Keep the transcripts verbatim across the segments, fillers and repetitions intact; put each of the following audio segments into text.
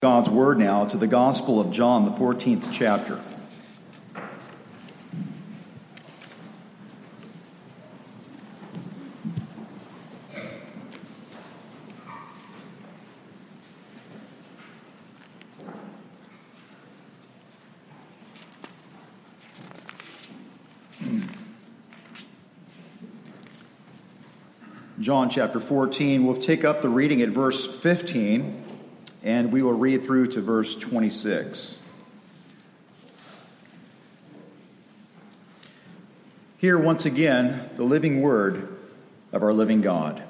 God's word now to the Gospel of John, the fourteenth chapter. John chapter fourteen, we'll take up the reading at verse fifteen. And we will read through to verse twenty-six. Hear once again the living word of our living God.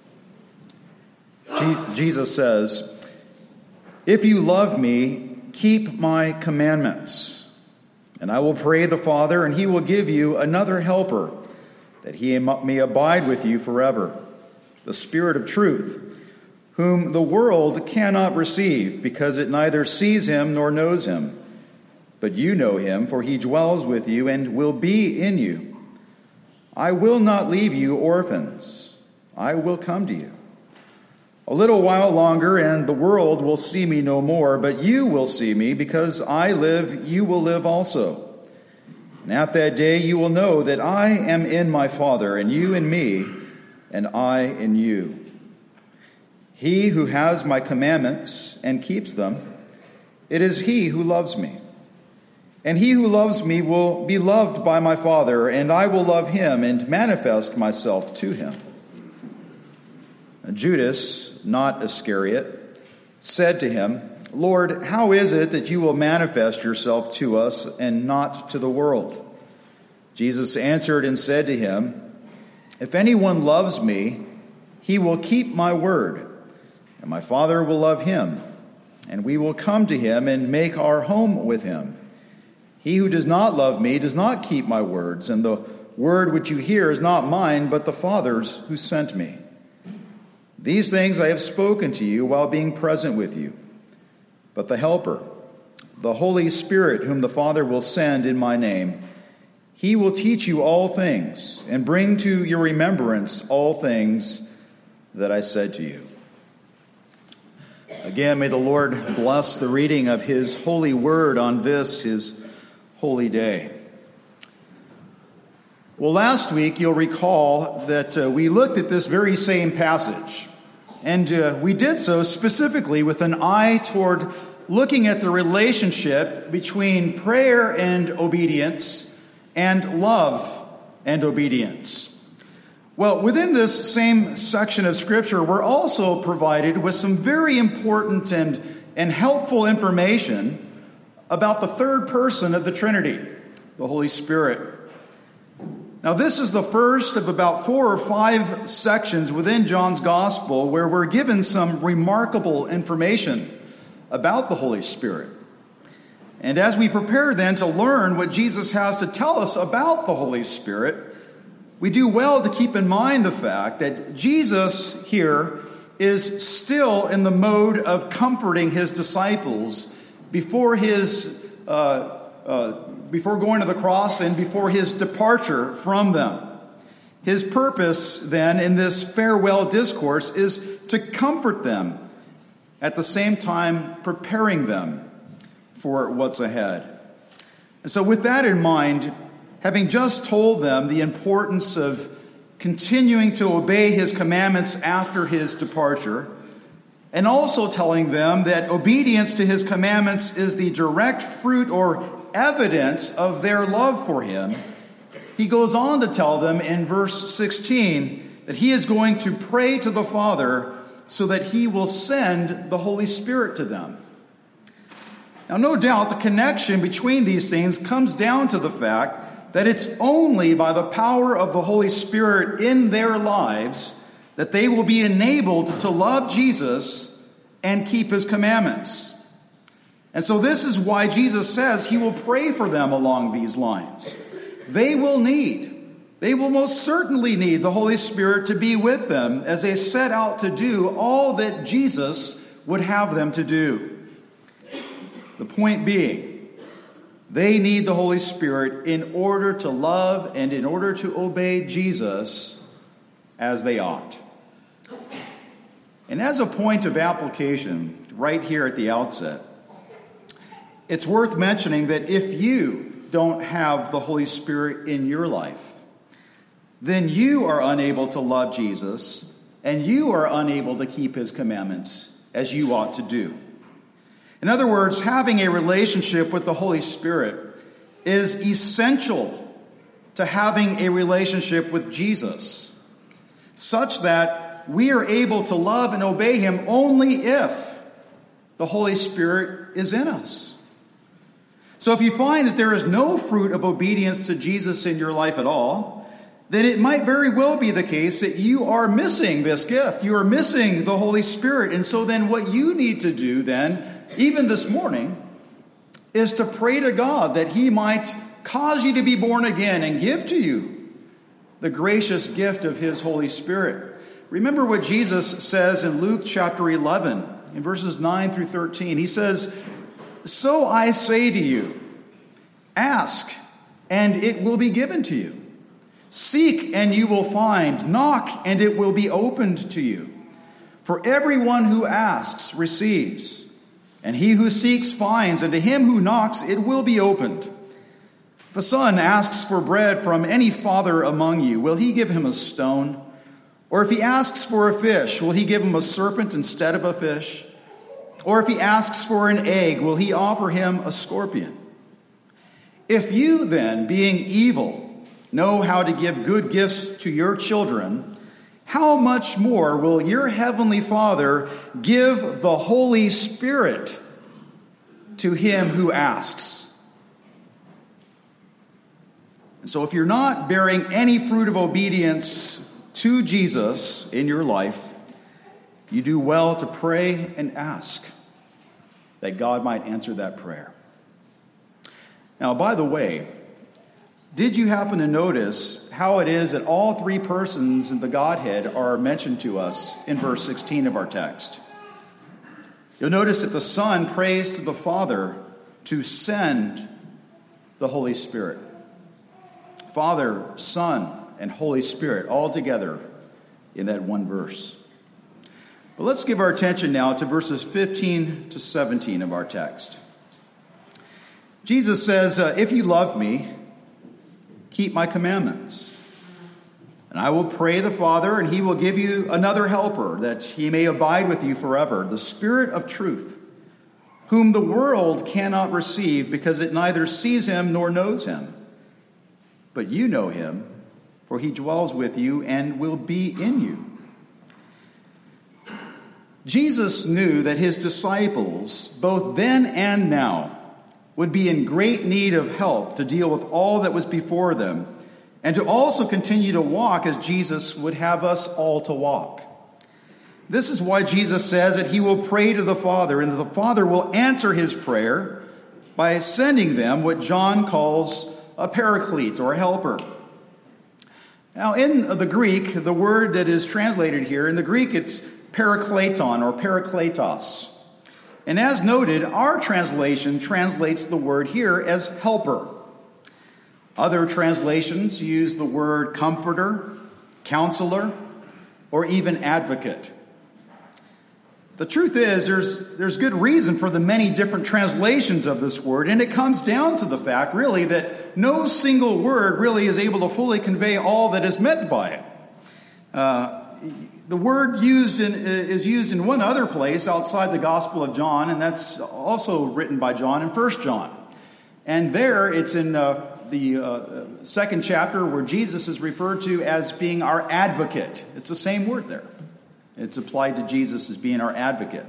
Je- Jesus says, "If you love me, keep my commandments. And I will pray the Father, and he will give you another helper, that he may abide with you forever, the Spirit of truth, whom the world cannot receive, because it neither sees him nor knows him. But you know him, for he dwells with you and will be in you. I will not leave you orphans. I will come to you. A little while longer, and the world will see me no more, but you will see me, because I live, you will live also. And at that day you will know that I am in my Father, and you in me, and I in you. He who has my commandments and keeps them, it is he who loves me. And he who loves me will be loved by my Father, and I will love him and manifest myself to him." Judas, not Iscariot, said to him, "Lord, how is it that you will manifest yourself to us and not to the world?" Jesus answered and said to him, "If anyone loves me, he will keep my word. And my Father will love him, and we will come to him and make our home with him. He who does not love me does not keep my words, and the word which you hear is not mine, but the Father's who sent me. These things I have spoken to you while being present with you. But the Helper, the Holy Spirit, whom the Father will send in my name, he will teach you all things and bring to your remembrance all things that I said to you." Again, may the Lord bless the reading of his holy word on this, his holy day. Well, last week you'll recall that uh, we looked at this very same passage. And uh, we did so specifically with an eye toward looking at the relationship between prayer and obedience and love and obedience. Well, within this same section of Scripture, we're also provided with some very important and, and helpful information about the third person of the Trinity, the Holy Spirit. Now, this is the first of about four or five sections within John's Gospel where we're given some remarkable information about the Holy Spirit. And as we prepare then to learn what Jesus has to tell us about the Holy Spirit, we do well to keep in mind the fact that Jesus here is still in the mode of comforting his disciples before his uh, uh, before going to the cross and before his departure from them. His purpose then in this farewell discourse is to comfort them, at the same time preparing them for what's ahead. And so with that in mind, having just told them the importance of continuing to obey his commandments after his departure, and also telling them that obedience to his commandments is the direct fruit or evidence of their love for him, he goes on to tell them in verse sixteen that he is going to pray to the Father so that he will send the Holy Spirit to them. Now, no doubt the connection between these things comes down to the fact that it's only by the power of the Holy Spirit in their lives that they will be enabled to love Jesus and keep his commandments. And so this is why Jesus says he will pray for them along these lines. They will need, they will most certainly need the Holy Spirit to be with them as they set out to do all that Jesus would have them to do. The point being, they need the Holy Spirit in order to love and in order to obey Jesus as they ought. And as a point of application, right here at the outset. It's worth mentioning that if you don't have the Holy Spirit in your life, then you are unable to love Jesus, and you are unable to keep his commandments as you ought to do. In other words, having a relationship with the Holy Spirit is essential to having a relationship with Jesus, such that we are able to love and obey him only if the Holy Spirit is in us. So if you find that there is no fruit of obedience to Jesus in your life at all, then it might very well be the case that you are missing this gift. You are missing the Holy Spirit. And so then what you need to do then, even this morning, is to pray to God that he might cause you to be born again and give to you the gracious gift of his Holy Spirit. Remember what Jesus says in Luke chapter eleven, in verses nine through thirteen. He says, "So I say to you, ask, and it will be given to you. Seek, and you will find. Knock, and it will be opened to you. For everyone who asks receives, and he who seeks finds, and to him who knocks it will be opened. If a son asks for bread from any father among you, will he give him a stone? Or if he asks for a fish, will he give him a serpent instead of a fish? Or if he asks for an egg, will he offer him a scorpion? If you then, being evil, know how to give good gifts to your children, how much more will your heavenly Father give the Holy Spirit to him who asks?" So if you're not bearing any fruit of obedience to Jesus in your life, you do well to pray and ask that God might answer that prayer. Now, by the way, did you happen to notice how it is that all three persons in the Godhead are mentioned to us in verse sixteen of our text? You'll notice that the Son prays to the Father to send the Holy Spirit. Father, Son, and Holy Spirit all together in that one verse. But let's give our attention now to verses fifteen to seventeen of our text. Jesus says, uh, "If you love me, keep my commandments. And I will pray the Father, and he will give you another helper, that he may abide with you forever, the Spirit of truth, whom the world cannot receive, because it neither sees him nor knows him. But you know him, for he dwells with you and will be in you." Jesus knew that his disciples, both then and now, would be in great need of help to deal with all that was before them, and to also continue to walk as Jesus would have us all to walk. This is why Jesus says that he will pray to the Father, and that the Father will answer his prayer by sending them what John calls a paraclete, or a helper. Now, in the Greek, the word that is translated here, in the Greek it's parakleton or parakletos. And as noted, our translation translates the word here as helper. Other translations use the word comforter, counselor, or even advocate. The truth is, there's, there's good reason for the many different translations of this word, and it comes down to the fact, really, that no single word really is able to fully convey all that is meant by it. Uh, the word used in, is used in one other place outside the Gospel of John, and that's also written by John in First John. And there, it's in uh, the uh, second chapter where Jesus is referred to as being our advocate. It's the same word there. It's applied to Jesus as being our advocate.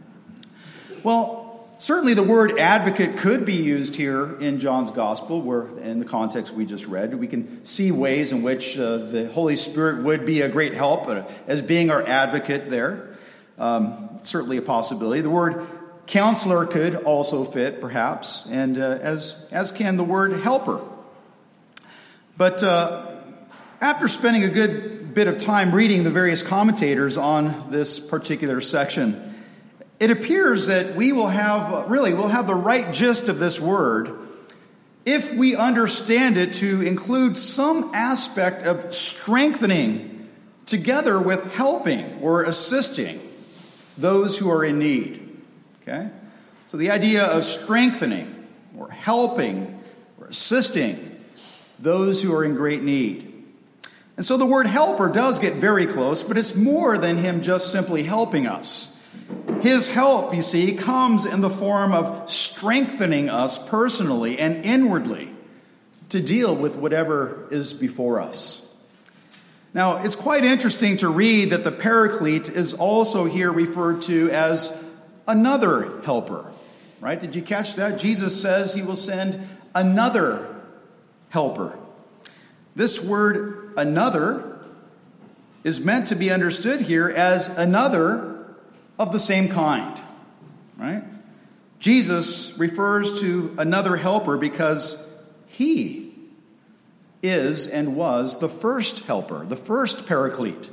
Well, certainly the word advocate could be used here in John's gospel, where in the context we just read, we can see ways in which uh, the Holy Spirit would be a great help uh, as being our advocate there. Um, certainly a possibility. The word counselor could also fit, perhaps, and uh, as, as can the word helper. But uh, after spending a good bit of time reading the various commentators on this particular section, it appears that we will have, really, we'll have the right gist of this word if we understand it to include some aspect of strengthening together with helping or assisting those who are in need. Okay? So the idea of strengthening or helping or assisting those who are in great need. And so the word helper does get very close, but it's more than him just simply helping us. His help, you see, comes in the form of strengthening us personally and inwardly to deal with whatever is before us. Now, it's quite interesting to read that the Paraclete is also here referred to as another helper, right? Did you catch that? Jesus says he will send another helper. This word another is meant to be understood here as another of the same kind, right? Jesus refers to another helper because he is and was the first helper, the first Paraclete.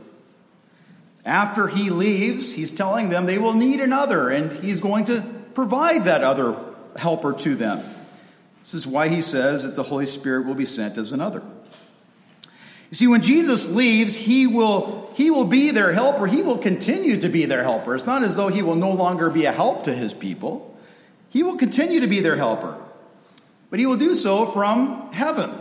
After he leaves, he's telling them they will need another, and he's going to provide that other helper to them. This is why he says that the Holy Spirit will be sent as another. You see, when Jesus leaves, he will, he will be their helper. He will continue to be their helper. It's not as though he will no longer be a help to his people. He will continue to be their helper. But he will do so from heaven.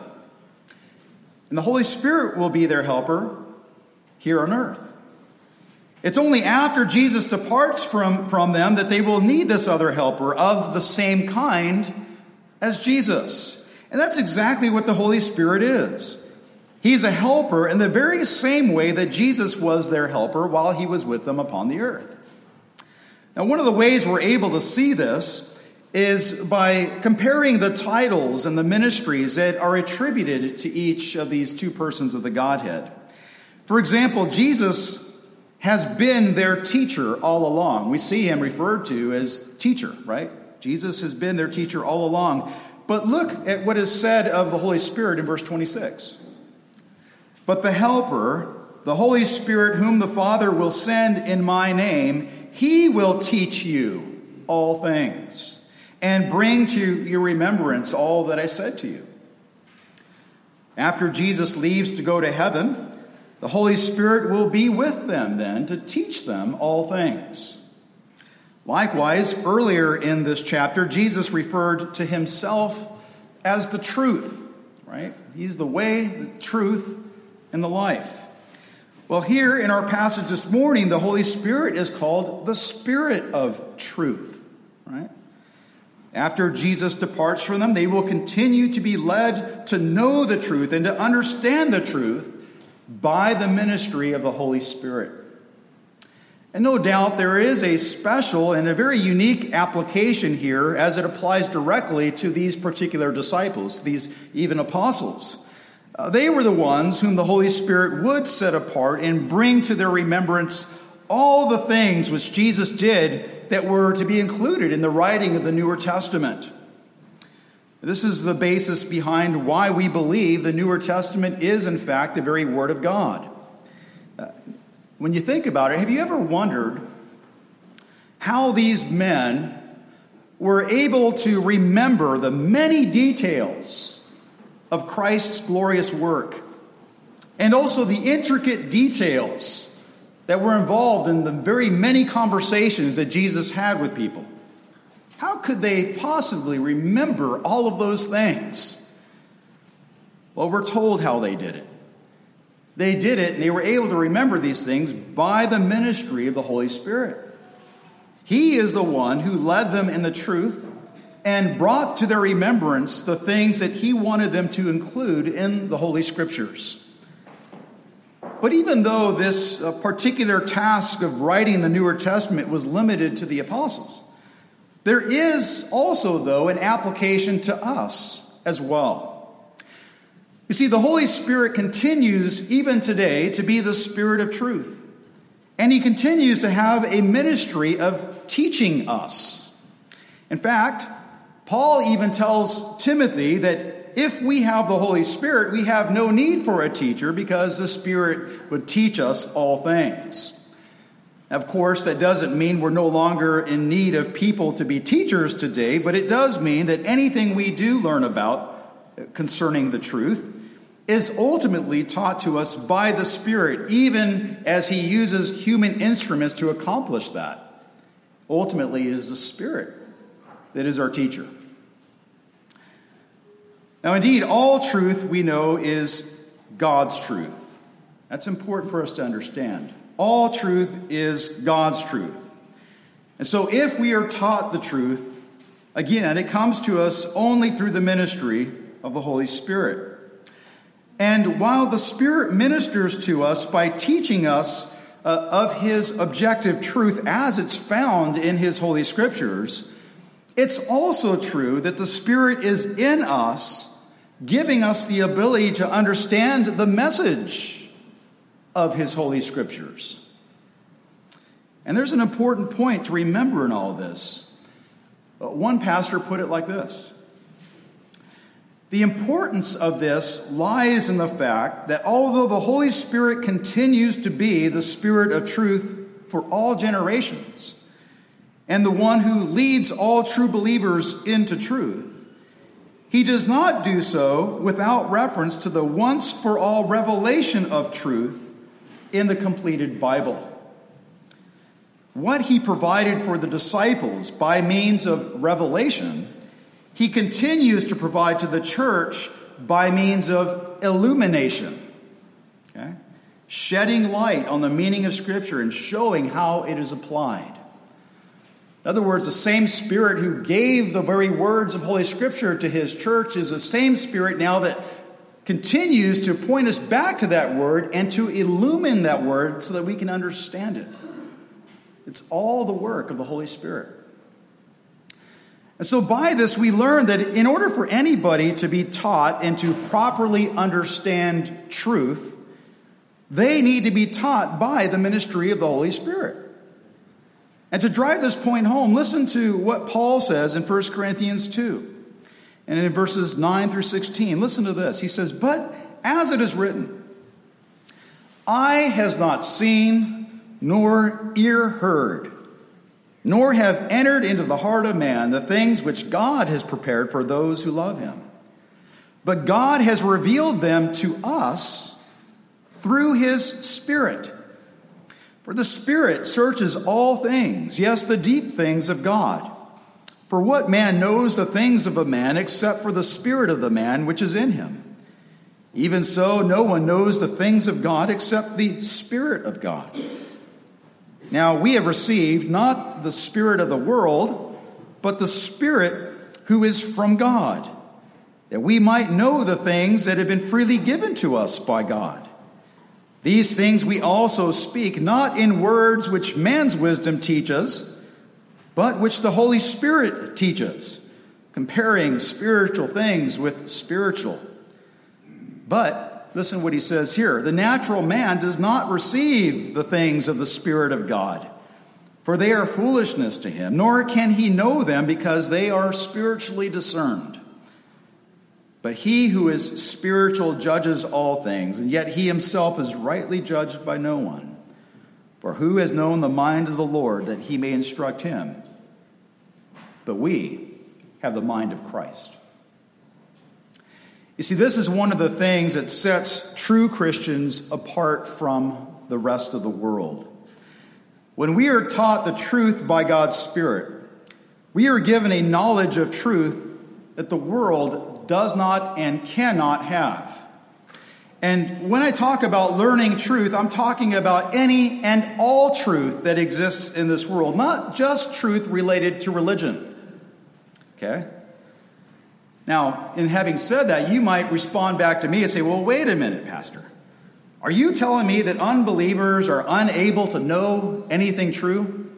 And the Holy Spirit will be their helper here on earth. It's only after Jesus departs from, from them that they will need this other helper of the same kind as Jesus. And that's exactly what the Holy Spirit is. He's a helper in the very same way that Jesus was their helper while he was with them upon the earth. Now, one of the ways we're able to see this is by comparing the titles and the ministries that are attributed to each of these two persons of the Godhead. For example, Jesus has been their teacher all along. We see him referred to as teacher, right? Jesus has been their teacher all along. But look at what is said of the Holy Spirit in verse twenty-six. But the Helper, the Holy Spirit, whom the Father will send in my name, he will teach you all things and bring to your remembrance all that I said to you. After Jesus leaves to go to heaven, the Holy Spirit will be with them then to teach them all things. Likewise, earlier in this chapter, Jesus referred to himself as the truth, right? He's the way, the truth, and the life. Well, here in our passage this morning, the Holy Spirit is called the Spirit of truth, right? After Jesus departs from them, they will continue to be led to know the truth and to understand the truth by the ministry of the Holy Spirit. And no doubt there is a special and a very unique application here as it applies directly to these particular disciples, to these even apostles. Uh, they were the ones whom the Holy Spirit would set apart and bring to their remembrance all the things which Jesus did that were to be included in the writing of the Newer Testament. This is the basis behind why we believe the Newer Testament is, in fact, the very Word of God. Uh, when you think about it, have you ever wondered how these men were able to remember the many details of Christ's glorious work, and also the intricate details that were involved in the very many conversations that Jesus had with people? How could they possibly remember all of those things? Well, we're told how they did it. They did it, and they were able to remember these things by the ministry of the Holy Spirit. He is the one who led them in the truth and brought to their remembrance the things that he wanted them to include in the Holy Scriptures. But even though this uh, particular task of writing the Newer Testament was limited to the apostles, there is also, though, an application to us as well. You see, the Holy Spirit continues even today to be the Spirit of truth. And he continues to have a ministry of teaching us. In fact, Paul even tells Timothy that if we have the Holy Spirit, we have no need for a teacher because the Spirit would teach us all things. Of course, that doesn't mean we're no longer in need of people to be teachers today, but it does mean that anything we do learn about concerning the truth is ultimately taught to us by the Spirit, even as he uses human instruments to accomplish that. Ultimately, it is the Spirit that is our teacher. Now, indeed, all truth we know is God's truth. That's important for us to understand. All truth is God's truth. And so if we are taught the truth, again, it comes to us only through the ministry of the Holy Spirit. And while the Spirit ministers to us by teaching us uh, of His objective truth as it's found in His Holy Scriptures, it's also true that the Spirit is in us, giving us the ability to understand the message of His Holy Scriptures. And there's an important point to remember in all this. Uh, one pastor put it like this: the importance of this lies in the fact that although the Holy Spirit continues to be the Spirit of truth for all generations, and the one who leads all true believers into truth, He does not do so without reference to the once-for-all revelation of truth in the completed Bible. What He provided for the disciples by means of revelation, He continues to provide to the church by means of illumination. Okay? Shedding light on the meaning of Scripture and showing how it is applied. In other words, the same Spirit who gave the very words of Holy Scripture to His church is the same Spirit now that continues to point us back to that word and to illumine that word so that we can understand it. It's all the work of the Holy Spirit. And so by this, we learn that in order for anybody to be taught and to properly understand truth, they need to be taught by the ministry of the Holy Spirit. And to drive this point home, listen to what Paul says in First Corinthians two. And in verses nine through sixteen, listen to this. He says, "But as it is written, eye has not seen, nor ear heard, nor have entered into the heart of man the things which God has prepared for those who love Him. But God has revealed them to us through His Spirit. For the Spirit searches all things, yes, the deep things of God. For what man knows the things of a man except for the spirit of the man which is in him? Even so, no one knows the things of God except the Spirit of God. Now we have received not the spirit of the world, but the Spirit who is from God, that we might know the things that have been freely given to us by God. These things we also speak, not in words which man's wisdom teaches, but which the Holy Spirit teaches, comparing spiritual things with spiritual. But, listen what he says here, the natural man does not receive the things of the Spirit of God, for they are foolishness to him, nor can he know them because they are spiritually discerned. But he who is spiritual judges all things, and yet he himself is rightly judged by no one. For who has known the mind of the Lord that he may instruct him? But we have the mind of Christ." You see, this is one of the things that sets true Christians apart from the rest of the world. When we are taught the truth by God's Spirit, we are given a knowledge of truth that the world does not and cannot have. And when I talk about learning truth, I'm talking about any and all truth that exists in this world, not just truth related to religion. Okay? Now, in having said that, you might respond back to me and say, well, wait a minute, Pastor. Are you telling me that unbelievers are unable to know anything true?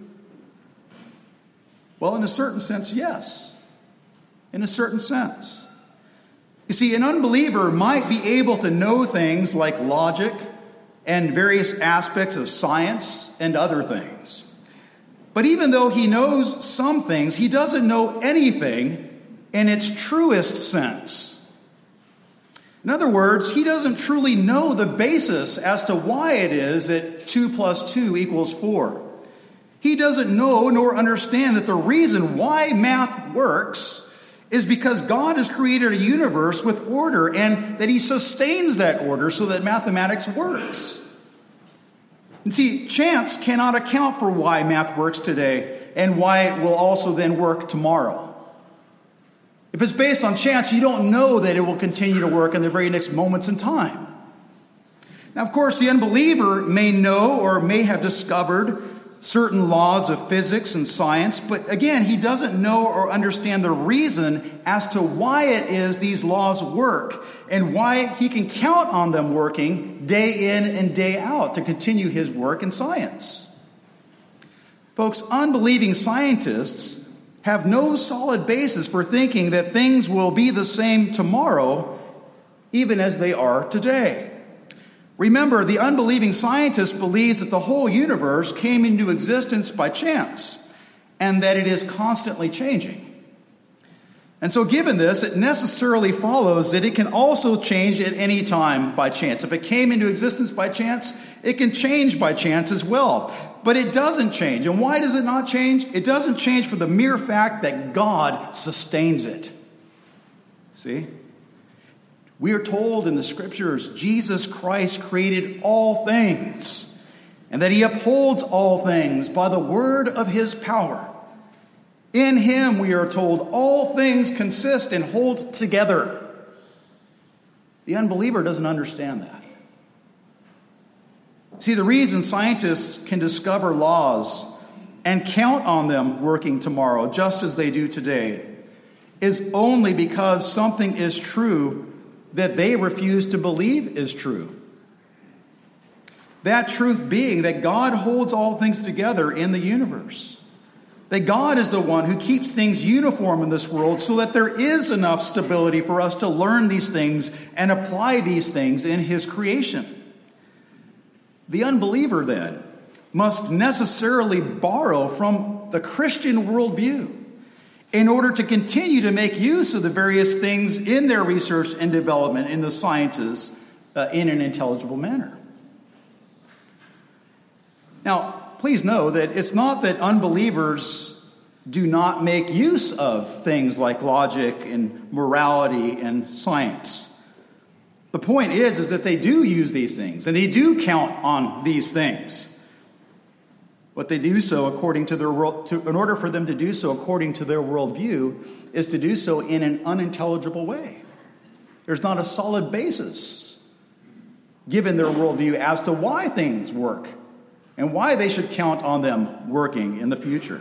Well, in a certain sense, yes. In a certain sense. You see, an unbeliever might be able to know things like logic and various aspects of science and other things. But even though he knows some things, he doesn't know anything in its truest sense. In other words, he doesn't truly know the basis as to why it is that two plus two equals four. He doesn't know nor understand that the reason why math works is because God has created a universe with order and that He sustains that order so that mathematics works. And see, chance cannot account for why math works today and why it will also then work tomorrow. If it's based on chance, you don't know that it will continue to work in the very next moments in time. Now, of course, the unbeliever may know or may have discovered certain laws of physics and science, but again, he doesn't know or understand the reason as to why it is these laws work and why he can count on them working day in and day out to continue his work in science. Folks, unbelieving scientists have no solid basis for thinking that things will be the same tomorrow, even as they are today. Remember, the unbelieving scientist believes that the whole universe came into existence by chance and that it is constantly changing. And so given this, it necessarily follows that it can also change at any time by chance. If it came into existence by chance, it can change by chance as well. But it doesn't change. And why does it not change? It doesn't change for the mere fact that God sustains it. See? We are told in the scriptures, Jesus Christ created all things, and that he upholds all things by the word of his power. In him, we are told, all things consist and hold together. The unbeliever doesn't understand that. See, the reason scientists can discover laws and count on them working tomorrow, just as they do today, is only because something is true that they refuse to believe is true. That truth being that God holds all things together in the universe. That God is the one who keeps things uniform in this world so that there is enough stability for us to learn these things and apply these things in his creation. The unbeliever, then, must necessarily borrow from the Christian worldview in order to continue to make use of the various things in their research and development in the sciences uh, in an intelligible manner. Now, please know that it's not that unbelievers do not make use of things like logic and morality and science. The point is, is that they do use these things, and they do count on these things. But they do so according to their world. To, in order for them to do so according to their worldview, is to do so in an unintelligible way. There's not a solid basis given their worldview as to why things work and why they should count on them working in the future.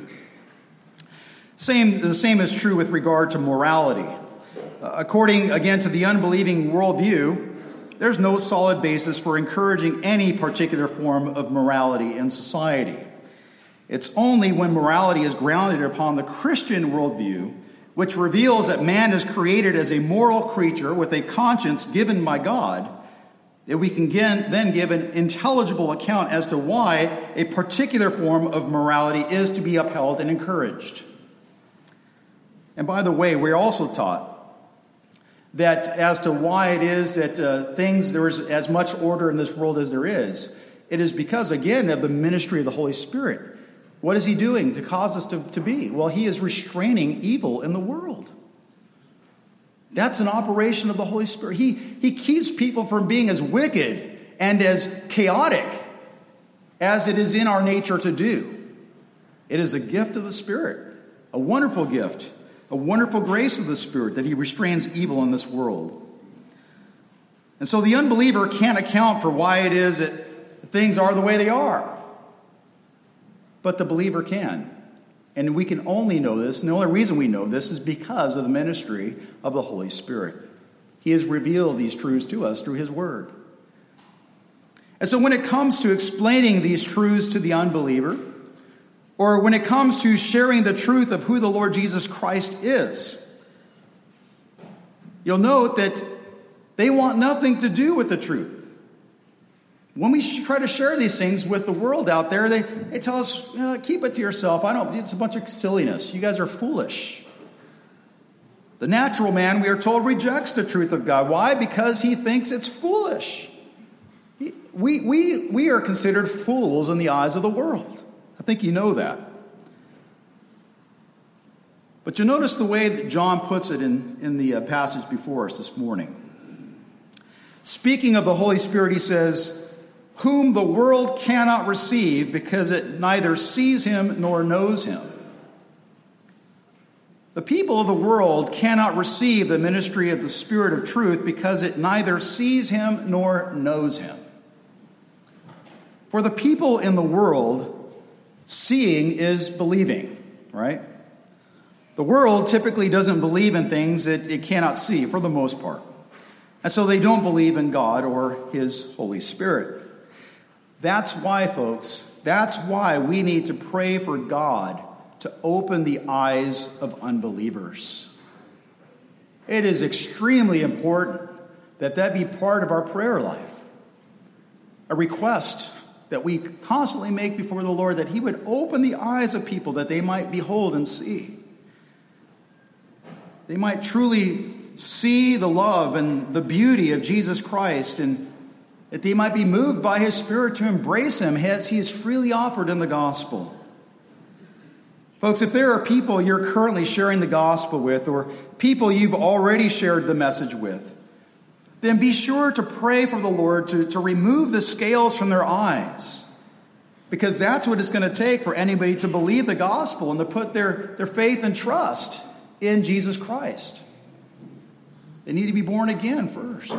Same, the same is true with regard to morality. Uh, according, again, to the unbelieving worldview, there's no solid basis for encouraging any particular form of morality in society. It's only when morality is grounded upon the Christian worldview, which reveals that man is created as a moral creature with a conscience given by God, that we can then give an intelligible account as to why a particular form of morality is to be upheld and encouraged. And by the way, we're also taught that as to why it is that uh, things, there is as much order in this world as there is, it is because, again, of the ministry of the Holy Spirit. What is he doing to cause us to, to be? Well, he is restraining evil in the world. That's an operation of the Holy Spirit. He, he keeps people from being as wicked and as chaotic as it is in our nature to do. It is a gift of the Spirit, a wonderful gift, a wonderful grace of the Spirit that he restrains evil in this world. And so the unbeliever can't account for why it is that things are the way they are. But the believer can. And we can only know this, and the only reason we know this is because of the ministry of the Holy Spirit. He has revealed these truths to us through his word. And so when it comes to explaining these truths to the unbeliever, or when it comes to sharing the truth of who the Lord Jesus Christ is, you'll note that they want nothing to do with the truth. When we try to share these things with the world out there, they, they tell us, you know, keep it to yourself. I don't, it's a bunch of silliness. You guys are foolish. The natural man, we are told, rejects the truth of God. Why? Because he thinks it's foolish. He, we, we, we are considered fools in the eyes of the world. I think you know that. But you notice the way that John puts it in, in the uh, passage before us this morning. Speaking of the Holy Spirit, he says, whom the world cannot receive because it neither sees him nor knows him. The people of the world cannot receive the ministry of the Spirit of truth because it neither sees him nor knows him. For the people in the world, seeing is believing, right? The world typically doesn't believe in things that it cannot see for the most part. And so they don't believe in God or his Holy Spirit. That's why, folks, that's why we need to pray for God to open the eyes of unbelievers. It is extremely important that that be part of our prayer life. A request that we constantly make before the Lord, that he would open the eyes of people that they might behold and see. They might truly see the love and the beauty of Jesus Christ, and that they might be moved by his Spirit to embrace him as he is freely offered in the gospel. Folks, if there are people you're currently sharing the gospel with, or people you've already shared the message with, then be sure to pray for the Lord to, to remove the scales from their eyes. Because that's what it's going to take for anybody to believe the gospel and to put their, their faith and trust in Jesus Christ. They need to be born again first.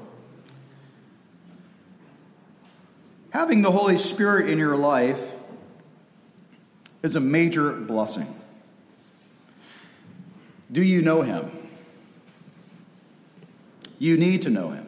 Having the Holy Spirit in your life is a major blessing. Do you know him? You need to know him.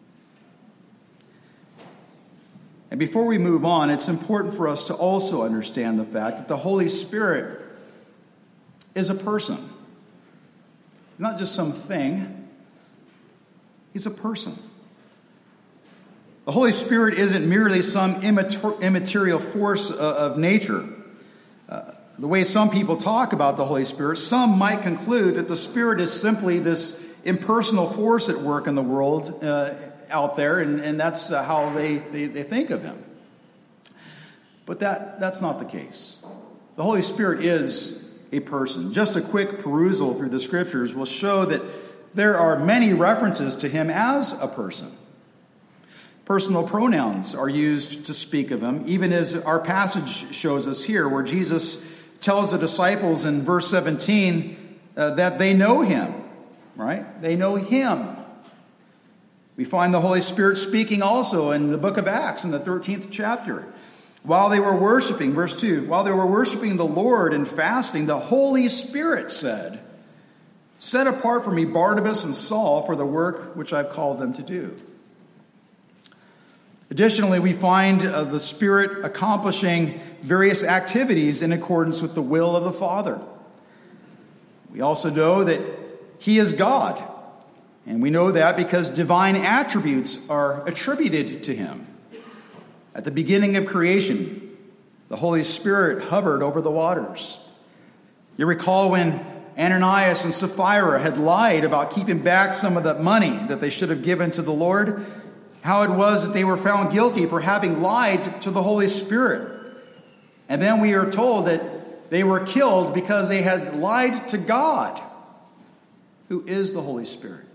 And before we move on, it's important for us to also understand the fact that the Holy Spirit is a person. Not just some thing. He's a person. The Holy Spirit isn't merely some immaterial force of nature. Uh, the way some people talk about the Holy Spirit, some might conclude that the Spirit is simply this impersonal force at work in the world uh, out there, and, and that's uh, how they, they, they think of him. But that, that's not the case. The Holy Spirit is a person. Just a quick perusal through the Scriptures will show that there are many references to him as a person. Personal pronouns are used to speak of him, even as our passage shows us here, where Jesus tells the disciples in verse seventeen uh, that they know him, right? They know him. We find the Holy Spirit speaking also in the book of Acts in the thirteenth chapter. While they were worshiping, verse two, while they were worshiping the Lord and fasting, the Holy Spirit said, "Set apart for me Barnabas and Saul for the work which I've called them to do." Additionally, we find uh, the Spirit accomplishing various activities in accordance with the will of the Father. We also know that he is God, and we know that because divine attributes are attributed to him. At the beginning of creation, the Holy Spirit hovered over the waters. You recall when Ananias and Sapphira had lied about keeping back some of the money that they should have given to the Lord, how it was that they were found guilty for having lied to the Holy Spirit. And then we are told that they were killed because they had lied to God, who is the Holy Spirit.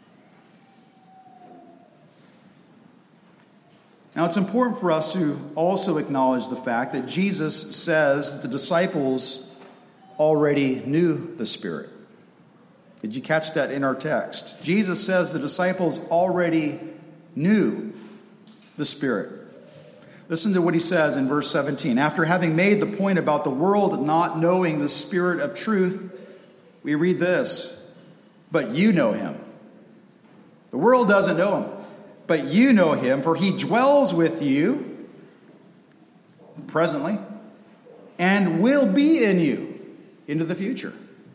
Now, it's important for us to also acknowledge the fact that Jesus says that the disciples already knew the Spirit. Did you catch that in our text? Jesus says the disciples already knew the Spirit. Listen to what he says in verse seventeen. After having made the point about the world not knowing the Spirit of truth, we read this: "But you know him." The world doesn't know him, but you know him, for he dwells with you presently and will be in you into the future.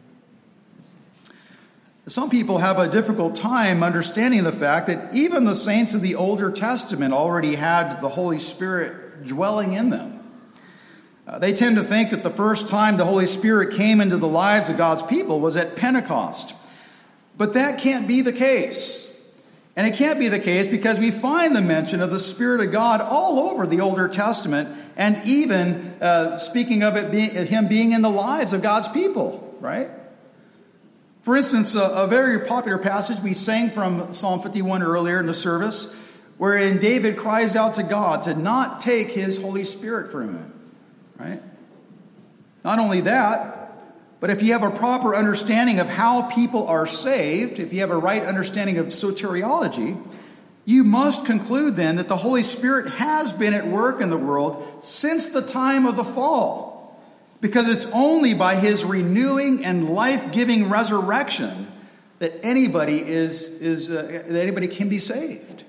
Some people have a difficult time understanding the fact that even the saints of the Older Testament already had the Holy Spirit dwelling in them. Uh, they tend to think that the first time the Holy Spirit came into the lives of God's people was at Pentecost. But that can't be the case. And it can't be the case because we find the mention of the Spirit of God all over the Older Testament, and even uh, speaking of it being, him being in the lives of God's people, right? For instance, a, a very popular passage we sang from Psalm fifty-one earlier in the service, wherein David cries out to God to not take his Holy Spirit from him, right? Not only that, But if you have a proper understanding of how people are saved, if you have a right understanding of soteriology, you must conclude then that the Holy Spirit has been at work in the world since the time of the fall, because it's only by his renewing and life-giving resurrection that anybody is, is uh, that anybody can be saved.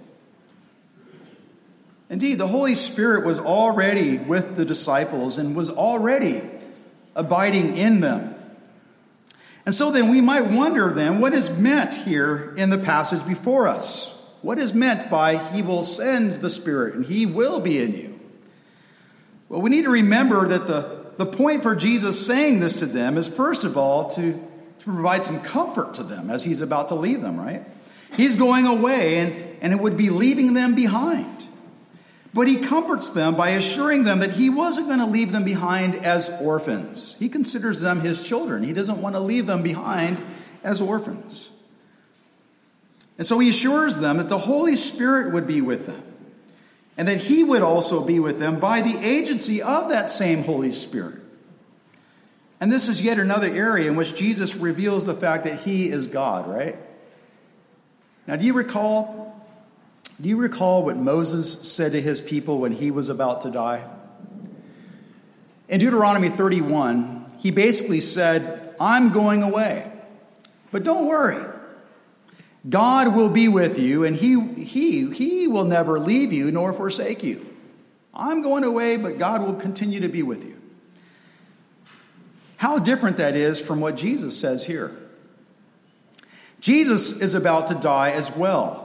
Indeed, the Holy Spirit was already with the disciples and was already abiding in them. And so then we might wonder then, what is meant here in the passage before us? What is meant by he will send the Spirit and he will be in you? Well, we need to remember that the, the point for Jesus saying this to them is, first of all, to, to provide some comfort to them as he's about to leave them, right? He's going away, and, and it would be leaving them behind. But he comforts them by assuring them that he wasn't going to leave them behind as orphans. He considers them his children. He doesn't want to leave them behind as orphans. And so he assures them that the Holy Spirit would be with them, and that he would also be with them by the agency of that same Holy Spirit. And this is yet another area in which Jesus reveals the fact that he is God, right? Now, do you recall... Do you recall what Moses said to his people when he was about to die? In Deuteronomy thirty-one, he basically said, I'm going away, but don't worry. God will be with you, and he, he, he will never leave you nor forsake you. I'm going away, but God will continue to be with you. How different that is from what Jesus says here. Jesus is about to die as well.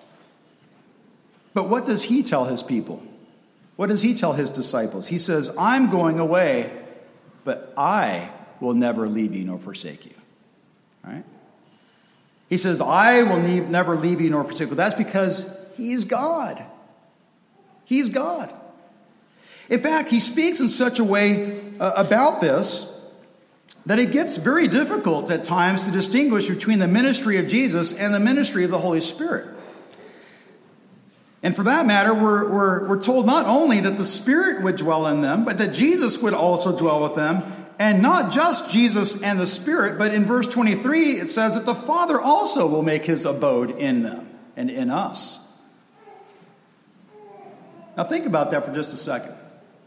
But what does he tell his people? What does he tell his disciples? He says, I'm going away, but I will never leave you nor forsake you. Right? He says, I will never leave you nor forsake you. That's because he's God. He's God. In fact, he speaks in such a way uh, about this that it gets very difficult at times to distinguish between the ministry of Jesus and the ministry of the Holy Spirit. And for that matter, we're, we're, we're told not only that the Spirit would dwell in them, but that Jesus would also dwell with them. And not just Jesus and the Spirit, but in verse twenty-three, it says that the Father also will make his abode in them and in us. Now think about that for just a second.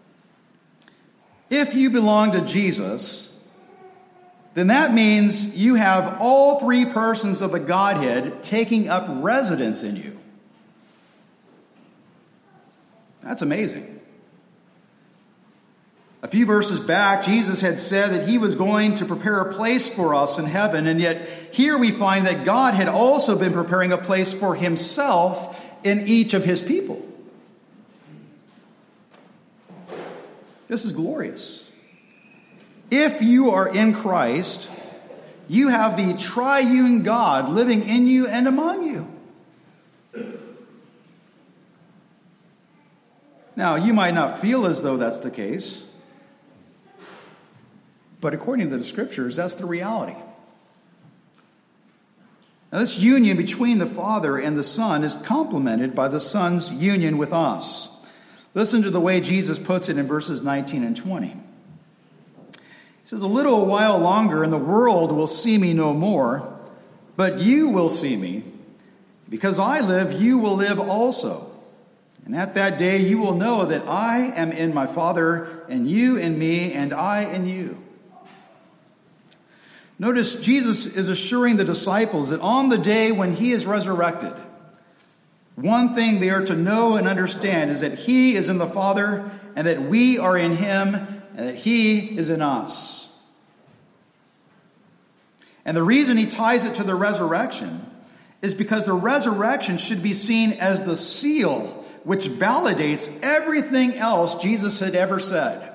If you belong to Jesus, then that means you have all three persons of the Godhead taking up residence in you. That's amazing. A few verses back, Jesus had said that he was going to prepare a place for us in heaven, and yet here we find that God had also been preparing a place for himself in each of his people. This is glorious. If you are in Christ, you have the triune God living in you and among you. Now, you might not feel as though that's the case, but according to the Scriptures, that's the reality. Now, this union between the Father and the Son is complemented by the Son's union with us. Listen to the way Jesus puts it in verses nineteen and twenty. He says, a little while longer and the world will see me no more, but you will see me. Because I live, you will live also. And at that day you will know that I am in my Father, and you in me, and I in you. Notice Jesus is assuring the disciples that on the day when he is resurrected, one thing they are to know and understand is that he is in the Father, and that we are in him, and that he is in us. And the reason he ties it to the resurrection is because the resurrection should be seen as the seal which validates everything else Jesus had ever said.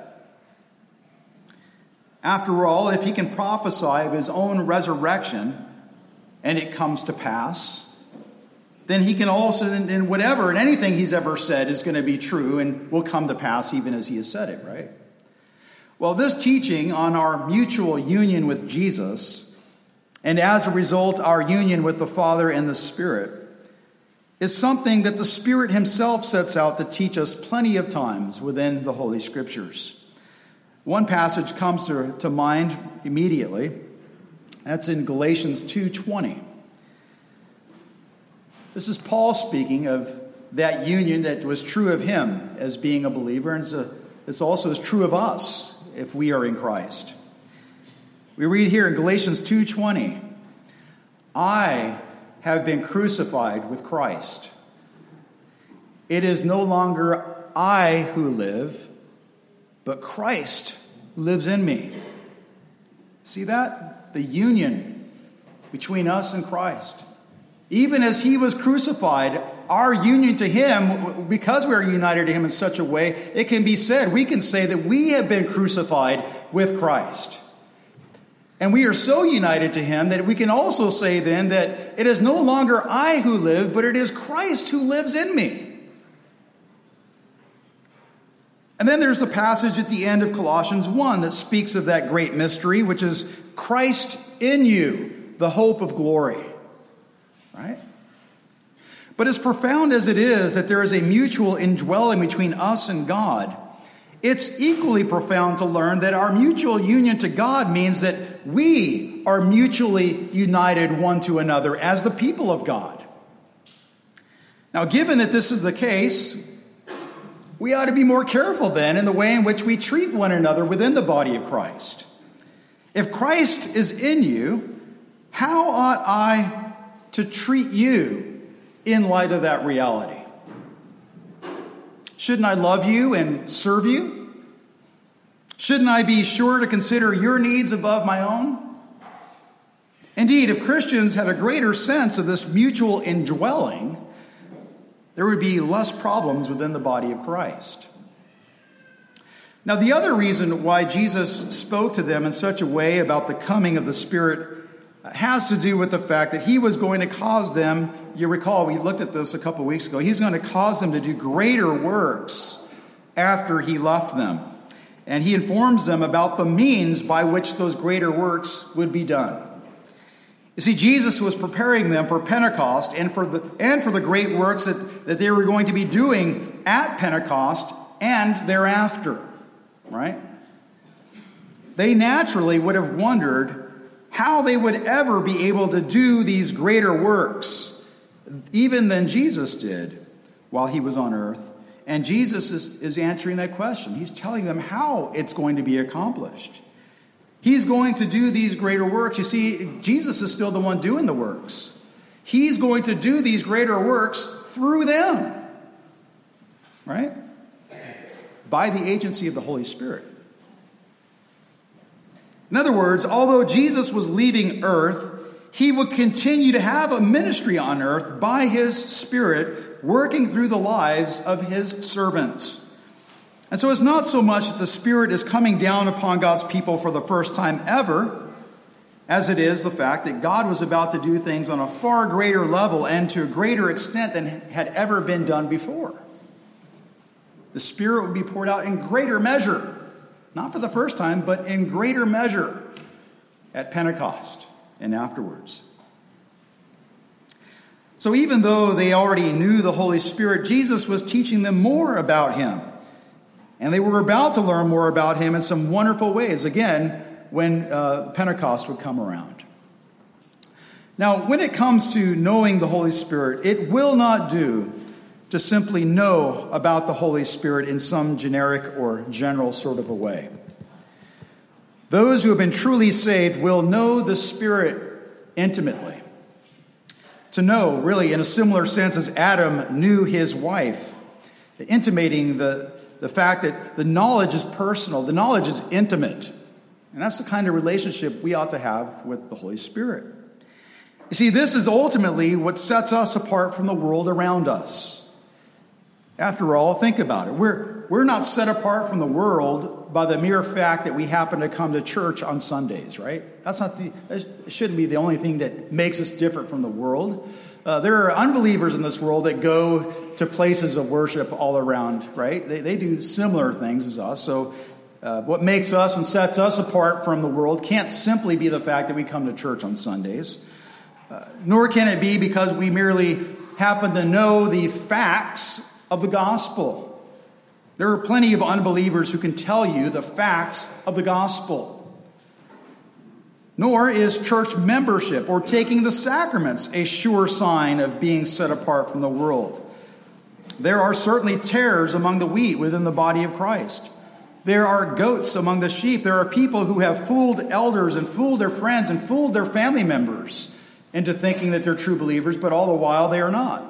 After all, if he can prophesy of his own resurrection and it comes to pass, then he can also, in whatever and anything he's ever said is going to be true and will come to pass even as he has said it, right? Well, this teaching on our mutual union with Jesus, and as a result, our union with the Father and the Spirit, is something that the Spirit himself sets out to teach us plenty of times within the Holy Scriptures. One passage comes to, to mind immediately. That's in Galatians two twenty. This is Paul speaking of that union that was true of him as being a believer, and it's, a, it's also is true of us if we are in Christ. We read here in Galatians two twenty, I have been crucified with Christ. It is no longer I who live, but Christ lives in me. See that? The union between us and Christ. Even as he was crucified, our union to him, because we are united to him in such a way, it can be said, we can say that we have been crucified with Christ. And we are so united to him that we can also say then that it is no longer I who live, but it is Christ who lives in me. And then there's the passage at the end of Colossians one that speaks of that great mystery, which is Christ in you, the hope of glory. Right? But as profound as it is that there is a mutual indwelling between us and God, it's equally profound to learn that our mutual union to God means that we are mutually united one to another as the people of God. Now, given that this is the case, we ought to be more careful then in the way in which we treat one another within the body of Christ. If Christ is in you, how ought I to treat you in light of that reality? Shouldn't I love you and serve you? Shouldn't I be sure to consider your needs above my own? Indeed, if Christians had a greater sense of this mutual indwelling, there would be less problems within the body of Christ. Now, the other reason why Jesus spoke to them in such a way about the coming of the Spirit has to do with the fact that he was going to cause them, you recall, we looked at this a couple weeks ago, he's going to cause them to do greater works after he left them. And he informs them about the means by which those greater works would be done. You see, Jesus was preparing them for Pentecost and for the and for the great works that, that they were going to be doing at Pentecost and thereafter, right? They naturally would have wondered how they would ever be able to do these greater works, even than Jesus did while he was on earth. And Jesus is, is answering that question. He's telling them how it's going to be accomplished. He's going to do these greater works. You see, Jesus is still the one doing the works. He's going to do these greater works through them, right? By the agency of the Holy Spirit. In other words, although Jesus was leaving earth, he would continue to have a ministry on earth by his Spirit, working through the lives of his servants. And so it's not so much that the Spirit is coming down upon God's people for the first time ever, as it is the fact that God was about to do things on a far greater level and to a greater extent than had ever been done before. The Spirit would be poured out in greater measure, not for the first time, but in greater measure at Pentecost and afterwards. So even though they already knew the Holy Spirit, Jesus was teaching them more about him. And they were about to learn more about him in some wonderful ways, again, when uh, Pentecost would come around. Now, when it comes to knowing the Holy Spirit, it will not do to simply know about the Holy Spirit in some generic or general sort of a way. Those who have been truly saved will know the Spirit intimately. To know, really, in a similar sense as Adam knew his wife, intimating the The fact that the knowledge is personal, the knowledge is intimate. And that's the kind of relationship we ought to have with the Holy Spirit. You see, this is ultimately what sets us apart from the world around us. After all, think about it. We're, we're not set apart from the world by the mere fact that we happen to come to church on Sundays, right? That's not the, that shouldn't be the only thing that makes us different from the world. Uh, there are unbelievers in this world that go to places of worship all around, right? They, they do similar things as us. So uh, what makes us and sets us apart from the world can't simply be the fact that we come to church on Sundays. Uh, nor can it be because we merely happen to know the facts of the gospel. There are plenty of unbelievers who can tell you the facts of the gospel. Nor is church membership or taking the sacraments a sure sign of being set apart from the world. There are certainly tares among the wheat within the body of Christ. There are goats among the sheep. There are people who have fooled elders and fooled their friends and fooled their family members into thinking that they're true believers, but all the while they are not.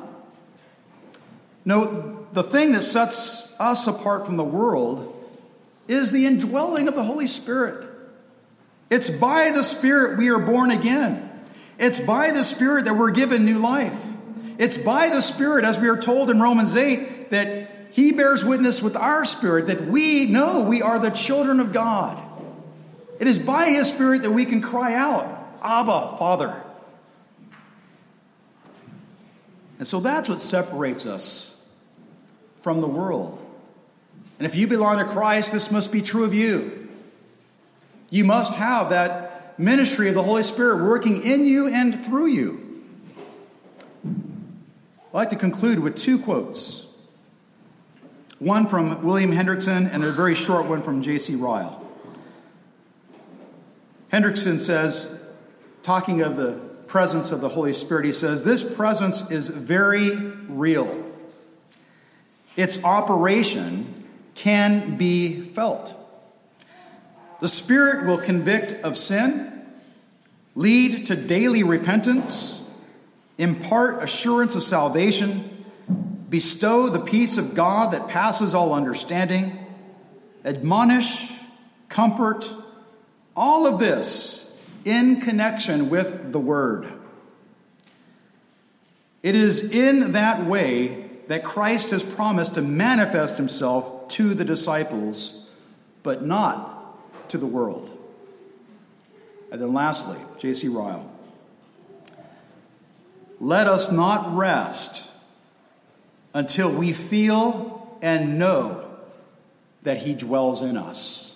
No, the thing that sets us apart from the world is the indwelling of the Holy Spirit. It's by the Spirit we are born again. It's by the Spirit that we're given new life. It's by the Spirit, as we are told in Romans eight, that He bears witness with our spirit that we know we are the children of God. It is by His Spirit that we can cry out, Abba, Father. And so that's what separates us from the world. And if you belong to Christ, this must be true of you. You must have that ministry of the Holy Spirit working in you and through you. I'd like to conclude with two quotes. One from William Hendrickson and a very short one from J C Ryle. Hendrickson says, talking of the presence of the Holy Spirit, he says, "This presence is very real. Its operation can be felt. The Spirit will convict of sin, lead to daily repentance, impart assurance of salvation, bestow the peace of God that passes all understanding, admonish, comfort, all of this in connection with the Word. It is in that way that Christ has promised to manifest Himself to the disciples, but not to the world." And then lastly, J C Ryle. "Let us not rest until we feel and know that He dwells in us.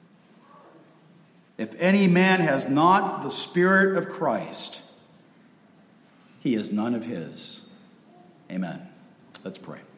If any man has not the Spirit of Christ, he is none of His." Amen. Let's pray.